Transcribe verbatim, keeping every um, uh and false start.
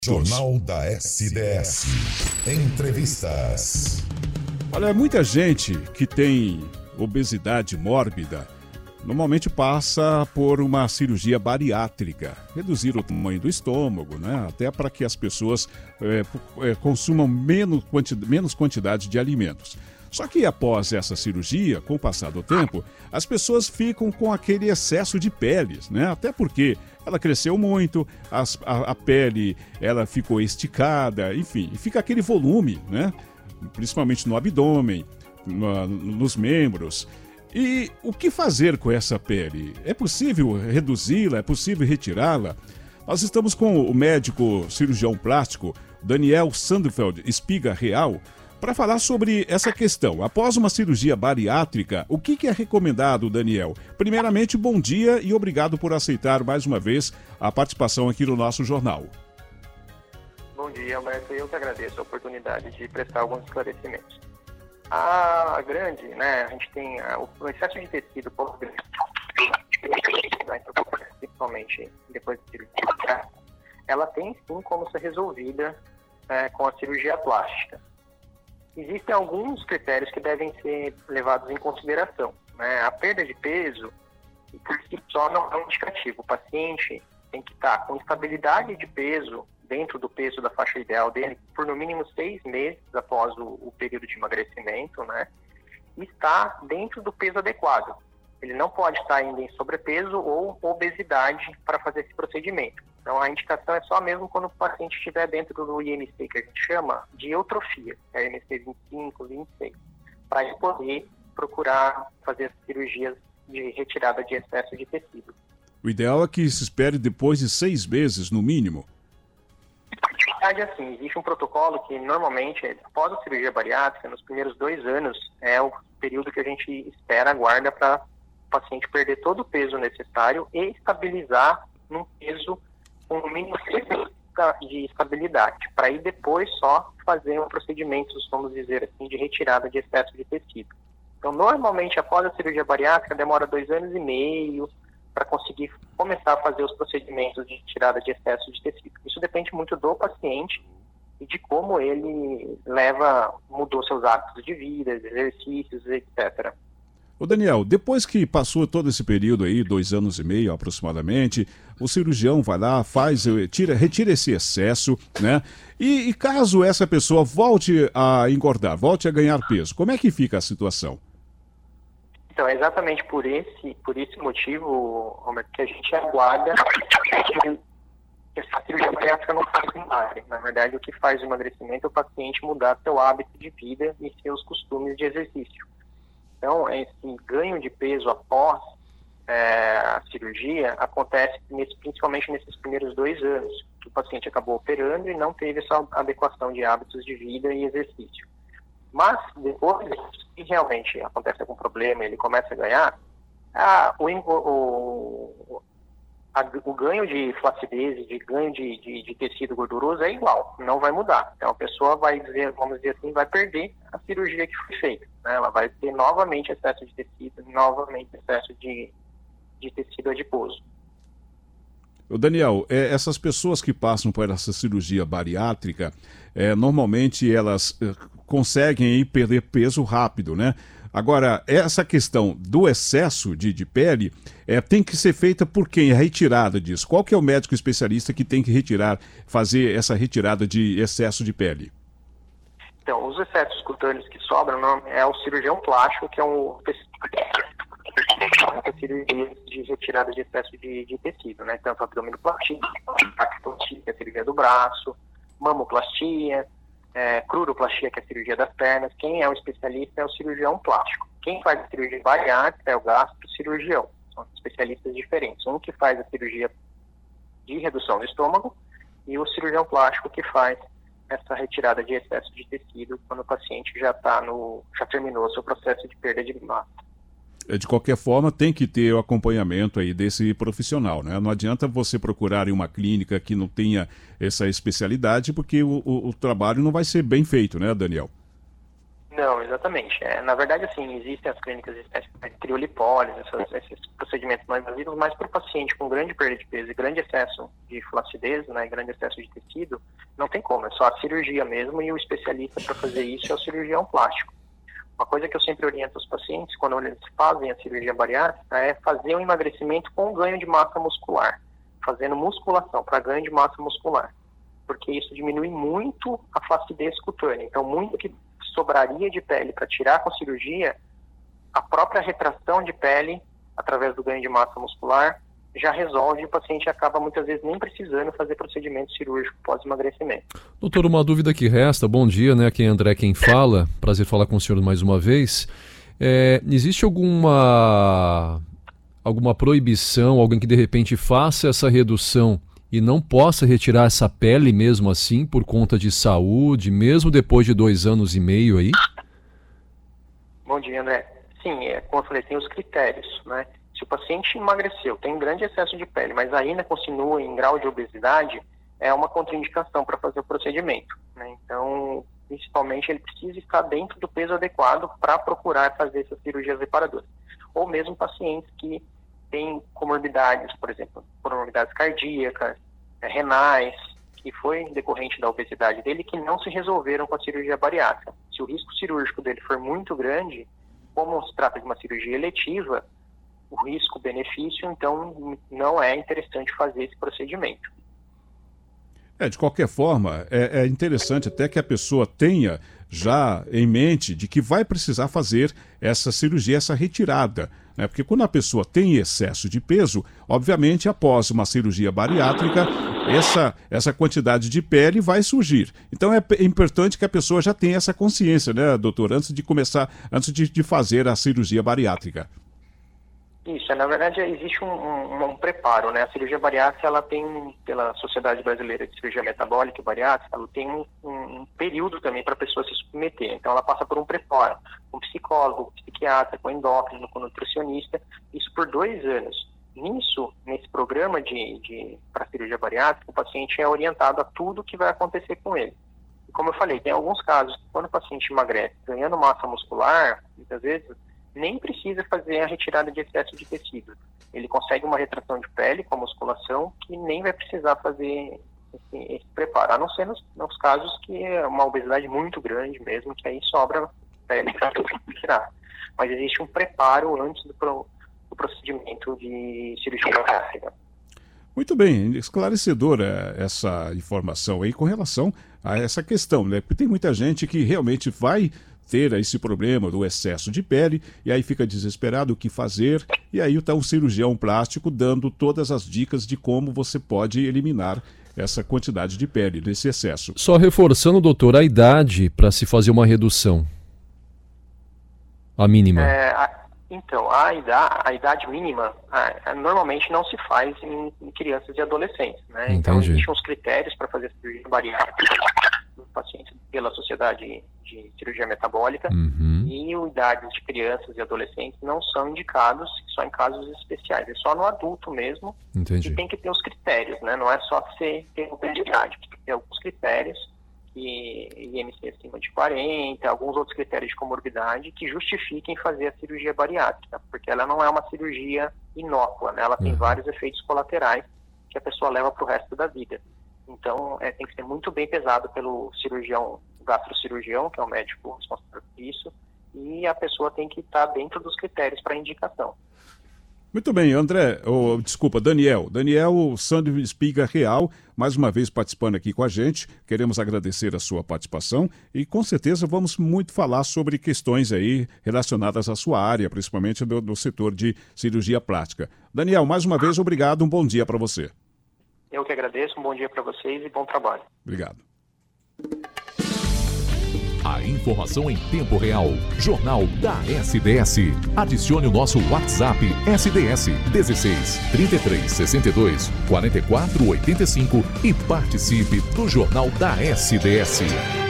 Jornal da S D S. Entrevistas. Olha, muita gente que tem obesidade mórbida normalmente passa por uma cirurgia bariátrica, reduzir o tamanho do estômago, né? Até para que as pessoas é, é, consumam menos, quanti menos quantidade de alimentos. Só que após essa cirurgia, com o passar do tempo, as pessoas ficam com aquele excesso de peles, né? Até porque ela cresceu muito, as, a, a pele ela ficou esticada, enfim, fica aquele volume, né? Principalmente no abdômen, no, nos membros. E o que fazer com essa pele? É possível reduzi-la? É possível retirá-la? Nós estamos com o médico cirurgião plástico Daniel Sandfeld Espiga Real para falar sobre essa questão. Após uma cirurgia bariátrica, o que, que é recomendado, Daniel? Primeiramente, bom dia e obrigado por aceitar mais uma vez a participação aqui no nosso jornal. Bom dia, Alberto. Eu que agradeço a oportunidade de prestar alguns esclarecimentos. A grande, né, a gente tem a, o excesso de tecido, principalmente depois da cirurgia, ela tem sim como ser resolvida é, com a cirurgia plástica. Existem alguns critérios que devem ser levados em consideração, né? A perda de peso, por si só, não é um indicativo. O paciente tem que estar com estabilidade de peso dentro do peso da faixa ideal dele por no mínimo seis meses após o, o período de emagrecimento, né? E estar dentro do peso adequado. Ele não pode estar ainda em sobrepeso ou obesidade para fazer esse procedimento. Então, a indicação é só mesmo quando o paciente estiver dentro do I M C, que a gente chama de eutrofia, é a I M C vinte e cinco, vinte e seis, para ele poder procurar fazer as cirurgias de retirada de excesso de tecido. O ideal é que se espere depois de seis meses, no mínimo. Na verdade, assim, existe um protocolo que, normalmente, após a cirurgia bariátrica, nos primeiros dois anos, é o período que a gente espera, aguarda para o paciente perder todo o peso necessário e estabilizar num peso com no mínimo seis meses de estabilidade, para aí depois só fazer um procedimento, vamos dizer assim, de retirada de excesso de tecido. Então, normalmente, após a cirurgia bariátrica, demora dois anos e meio para conseguir começar a fazer os procedimentos de retirada de excesso de tecido. Isso depende muito do paciente e de como ele leva, mudou seus hábitos de vida, exercícios, etcétera. Ô Daniel, depois que passou todo esse período aí, dois anos e meio aproximadamente, o cirurgião vai lá, faz, tira, retira esse excesso, né? E, e caso essa pessoa volte a engordar, volte a ganhar peso, como é que fica a situação? Então, é exatamente por esse, por esse motivo, Roberto, que a gente aguarda que essa cirurgia bariátrica não faz milagre. Na verdade, o que faz o emagrecimento é o paciente mudar seu hábito de vida e seus costumes de exercício. Então, esse ganho de peso após é, a cirurgia acontece nesse, principalmente nesses primeiros dois anos, que o paciente acabou operando e não teve essa adequação de hábitos de vida e exercício. Mas, depois, se realmente acontece algum problema e ele começa a ganhar, a, o, o, a, o ganho de flacidez, de ganho de, de, de tecido gorduroso é igual, não vai mudar. Então, a pessoa vai dizer, vamos dizer assim, vai perder a cirurgia que foi feita, né? Ela vai ter novamente excesso de tecido, novamente excesso de, de tecido adiposo. Ô Daniel, é, essas pessoas que passam por essa cirurgia bariátrica, é, normalmente elas é, conseguem aí, perder peso rápido, né? Agora, essa questão do excesso de, de pele é, tem que ser feita por quem? A retirada disso. Qual que é o médico especialista que tem que retirar, fazer essa retirada de excesso de pele? Então, os excessos cutâneos que sobram não, é o cirurgião plástico, que é um cirurgia de retirada de excesso de, de tecido, né? Tanto abdominoplastia, paxiloplastia, que é a cirurgia do braço, mamoplastia, é, cruroplastia, que é a cirurgia das pernas. Quem é o especialista é o cirurgião plástico. Quem faz a cirurgia bariátrica é o gastrocirurgião. São especialistas diferentes. Um que faz a cirurgia de redução do estômago e o cirurgião plástico que faz essa retirada de excesso de tecido quando o paciente já tá no, já terminou o seu processo de perda de massa. De qualquer forma, tem que ter o acompanhamento aí desse profissional, né? Não adianta você procurar em uma clínica que não tenha essa especialidade, porque o, o, o trabalho não vai ser bem feito, né, Daniel? Não, exatamente. É, na verdade, assim, existem as clínicas de criolipólise, esses, esses procedimentos não invasivos, mas para o paciente com grande perda de peso e grande excesso de flacidez, né, grande excesso de tecido, não tem como, é só a cirurgia mesmo, e o especialista para fazer isso é o cirurgião plástico. Uma coisa que eu sempre oriento os pacientes, quando eles fazem a cirurgia bariátrica, é fazer um emagrecimento com ganho de massa muscular, fazendo musculação para ganho de massa muscular, porque isso diminui muito a flacidez cutânea. Então, muito que sobraria de pele para tirar com a cirurgia, a própria retração de pele, através do ganho de massa muscular, já resolve, e o paciente acaba muitas vezes nem precisando fazer procedimento cirúrgico pós-emagrecimento. Doutor, uma dúvida que resta, bom dia, né? Aqui é André quem fala, prazer falar com o senhor mais uma vez. É, existe alguma, alguma proibição, alguém que de repente faça essa redução e não possa retirar essa pele mesmo assim, por conta de saúde, mesmo depois de dois anos e meio aí? Bom dia, André. Sim, é, como eu falei, tem os critérios, né? Se o paciente emagreceu, tem grande excesso de pele, mas ainda continua em grau de obesidade, é uma contraindicação para fazer o procedimento, né? Então, principalmente, ele precisa estar dentro do peso adequado para procurar fazer essas cirurgias reparadoras. Ou mesmo pacientes que têm comorbidades, por exemplo, comorbidades cardíacas, é, renais, que foi decorrente da obesidade dele, que não se resolveram com a cirurgia bariátrica. Se o risco cirúrgico dele for muito grande, como se trata de uma cirurgia eletiva, o risco-benefício, então, não é interessante fazer esse procedimento. É, de qualquer forma, é, é interessante até que a pessoa tenha já em mente de que vai precisar fazer essa cirurgia, essa retirada, né? Porque quando a pessoa tem excesso de peso, obviamente, após uma cirurgia bariátrica, essa, essa quantidade de pele vai surgir. Então é importante que a pessoa já tenha essa consciência, né, doutor, antes de começar, antes de, de fazer a cirurgia bariátrica. Isso, na verdade existe um, um, um preparo, né? A cirurgia bariátrica, ela tem, pela Sociedade Brasileira de Cirurgia Metabólica e Bariátrica, ela tem um, um período também para a pessoa se submeter. Então ela passa por um preparo, com um psicólogo, com um psiquiatra, com um endócrino, com um nutricionista, isso por dois anos. Nisso, nesse programa de, de, para cirurgia bariátrica, o paciente é orientado a tudo que vai acontecer com ele. E como eu falei, tem alguns casos que quando o paciente emagrece, ganhando massa muscular, muitas vezes, nem precisa fazer a retirada de excesso de tecido. Ele consegue uma retração de pele com a musculação que nem vai precisar fazer esse, esse preparo, a não ser nos, nos casos que é uma obesidade muito grande mesmo, que aí sobra pele para tirar. Mas existe um preparo antes do, pro, do procedimento de cirurgia bariátrica. Muito bem, esclarecedora essa informação aí com relação a essa questão, né? Porque tem muita gente que realmente vai ter esse problema do excesso de pele e aí fica desesperado o que fazer, e aí está o cirurgião plástico dando todas as dicas de como você pode eliminar essa quantidade de pele, desse excesso. Só reforçando, doutor, a idade para se fazer uma redução, a mínima. É, a, então, a idade, a idade mínima a, a, normalmente não se faz em, em crianças e adolescentes, né? Entendi. Então existem uns critérios para fazer a cirurgia bariátrica dos pacientes pela Sociedade de Cirurgia Metabólica, uhum. E o idades de crianças e adolescentes não são indicados só em casos especiais, é só no adulto mesmo. Entendi. E tem que ter os critérios, né? Não é só ser, ter obesidade, tem que ter alguns critérios, e I M C acima de quarenta, alguns outros critérios de comorbidade que justifiquem fazer a cirurgia bariátrica, porque ela não é uma cirurgia inócua, né? Ela tem uhum. vários efeitos colaterais que a pessoa leva para o resto da vida. Então, é, tem que ser muito bem pesado pelo cirurgião, gastrocirurgião, que é o médico responsável por isso, e a pessoa tem que estar dentro dos critérios para indicação. Muito bem, André, oh, desculpa, Daniel. Daniel Sandro Espiga Real, mais uma vez participando aqui com a gente. Queremos agradecer a sua participação e com certeza vamos muito falar sobre questões aí relacionadas à sua área, principalmente do, do setor de cirurgia plástica. Daniel, mais uma vez, obrigado, um bom dia para você. Eu que agradeço, um bom dia para vocês e bom trabalho. Obrigado. A informação em tempo real. Jornal da S D S. Adicione o nosso WhatsApp S D S dezesseis, trinta e três, sessenta e dois, quarenta e quatro, oitenta e cinco e participe do Jornal da S D S.